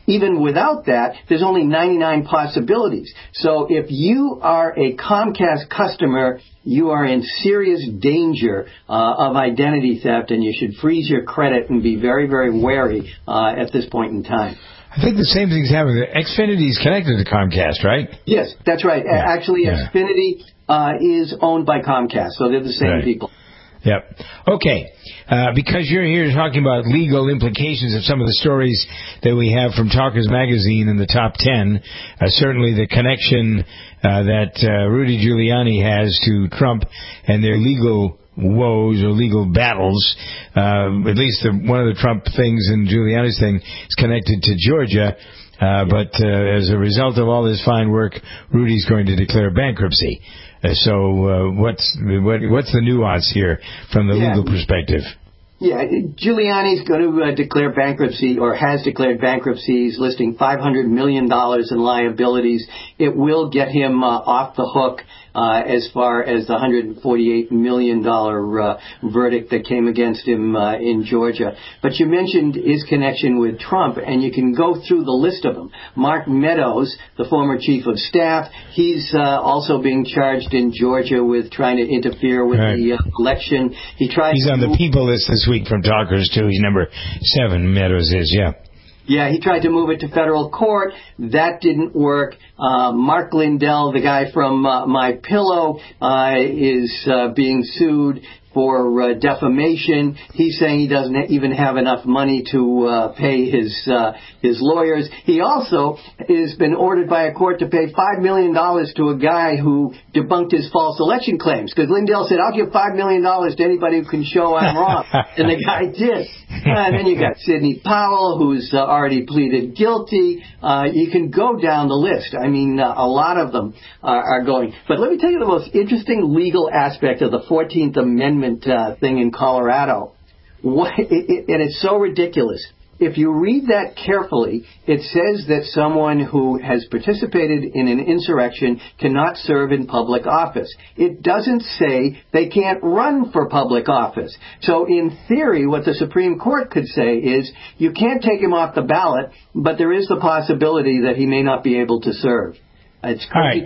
[SPEAKER 23] even without that, there's only ninety-nine possibilities. So if you are a Comcast customer, you are in serious danger uh, of identity theft, and you should freeze your credit and be very, very wary uh, at this point in time.
[SPEAKER 4] I think the same thing's happening. Xfinity is connected to Comcast, right?
[SPEAKER 23] Yes, that's right.
[SPEAKER 4] Yeah.
[SPEAKER 23] Actually,
[SPEAKER 4] Yeah.
[SPEAKER 23] Xfinity uh, is owned by Comcast, so they're the same
[SPEAKER 4] Right.
[SPEAKER 23] people.
[SPEAKER 4] Yep. Okay. Uh, because you're here talking about legal implications of some of the stories that we have from Talkers Magazine in the top ten, uh, certainly the connection uh, that uh, Rudy Giuliani has to Trump and their legal woes or legal battles. Uh, at least the, one of the Trump things and Giuliani's thing is connected to Georgia. Uh, but uh, as a result of all this fine work, Rudy's going to declare bankruptcy. Uh, so uh, what's what, what's the nuance here from the
[SPEAKER 23] Yeah.
[SPEAKER 4] legal perspective?
[SPEAKER 23] Yeah, Giuliani's going to uh, declare bankruptcy, or has declared bankruptcy. He's listing five hundred million dollars in liabilities. It will get him uh, off the hook uh, as far as the one hundred forty-eight million dollars uh, verdict that came against him uh, in Georgia. But you mentioned his connection with Trump, and you can go through the list of them. Mark Meadows, the former chief of staff, he's uh, also being charged in Georgia with trying to interfere with
[SPEAKER 4] Right.
[SPEAKER 23] the uh, election. He tried
[SPEAKER 4] He's
[SPEAKER 23] to
[SPEAKER 4] on the people list this week from Talkers, too. He's number seven, Meadows is, yeah.
[SPEAKER 23] Yeah, he tried to move it to federal court. That didn't work. Uh, Mark Lindell, the guy from uh, My Pillow, uh, is uh, being sued for uh, defamation. He's saying he doesn't even have enough money to uh, pay his uh, his lawyers. He also has been ordered by a court to pay five million dollars to a guy who debunked his false election claims. Because Lindell said, I'll give five million dollars to anybody who can show I'm wrong. And the guy did. And then you got Sidney Powell, who's uh, already pleaded guilty. Uh, you can go down the list. I mean, uh, a lot of them are, are going. But let me tell you the most interesting legal aspect of the fourteenth Amendment uh, thing in Colorado. What, it, it, and it's so ridiculous. If you read that carefully, it says that someone who has participated in an insurrection cannot serve in public office. It doesn't say they can't run for public office. So in theory, what the Supreme Court could say is you can't take him off the ballot, but there is the possibility that he may not be able to serve. It's
[SPEAKER 4] All right.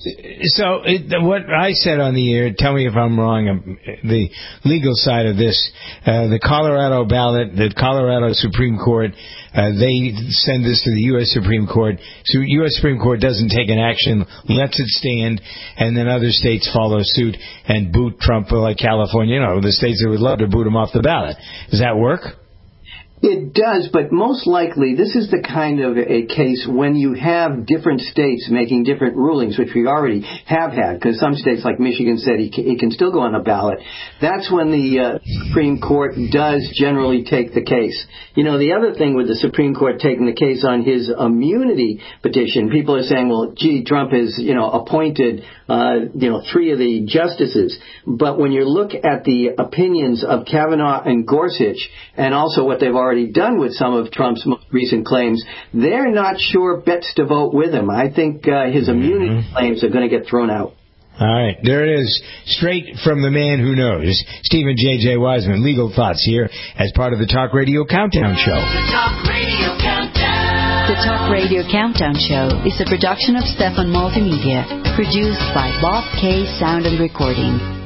[SPEAKER 4] So it, what I said on the air, tell me if I'm wrong, um, the legal side of this, uh, the Colorado ballot, the Colorado Supreme Court, uh, they send this to the U S Supreme Court. So U S Supreme Court doesn't take an action, lets it stand, and then other states follow suit and boot Trump, like California, you know, the states that would love to boot him off the ballot. Does that work?
[SPEAKER 23] It does, but most likely this is the kind of a case when you have different states making different rulings, which we already have had, because some states like Michigan said he can, he can still go on the ballot. That's when the uh, Supreme Court does generally take the case. You know, the other thing with the Supreme Court taking the case on his immunity petition, people are saying, well, gee, Trump has, you know, appointed, uh, you know, three of the justices. But when you look at the opinions of Kavanaugh and Gorsuch, and also what they've already done with some of Trump's most recent claims, they're not sure bets to vote with him. I think uh, his immunity mm-hmm. claims are going to get thrown out.
[SPEAKER 4] All right. There it is. Straight from the man who knows. Stephen J J. Wiseman, legal thoughts here as part of the Talk Radio Countdown Show.
[SPEAKER 3] The Talk Radio Countdown.
[SPEAKER 10] The Talk Radio Countdown Show is a production of Stefan Multimedia, produced by Bob K. Sound and Recording.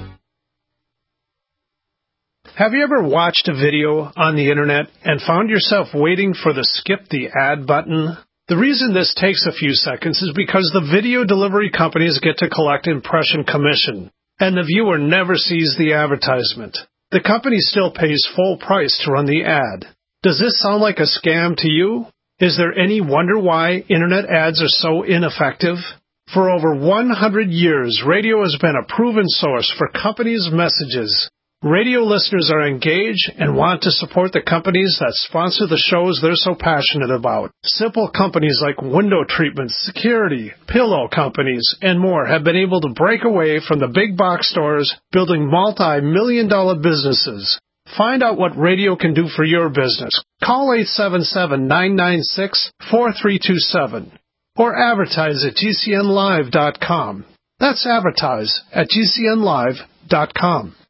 [SPEAKER 12] Have you ever watched a video on the internet and found yourself waiting for the skip the ad button? The reason this takes a few seconds is because the video delivery companies get to collect impression commission, and the viewer never sees the advertisement. The company still pays full price to run the ad. Does this sound like a scam to you? Is there any wonder why internet ads are so ineffective? For over one hundred years, radio has been a proven source for companies' messages. Radio listeners are engaged and want to support the companies that sponsor the shows they're so passionate about. Simple companies like window treatments, security, pillow companies, and more have been able to break away from the big box stores, building multi-million dollar businesses. Find out what radio can do for your business. Call eight seven seven, nine nine six, four three two seven or advertise at G C N live dot com. That's advertise at G C N live dot com.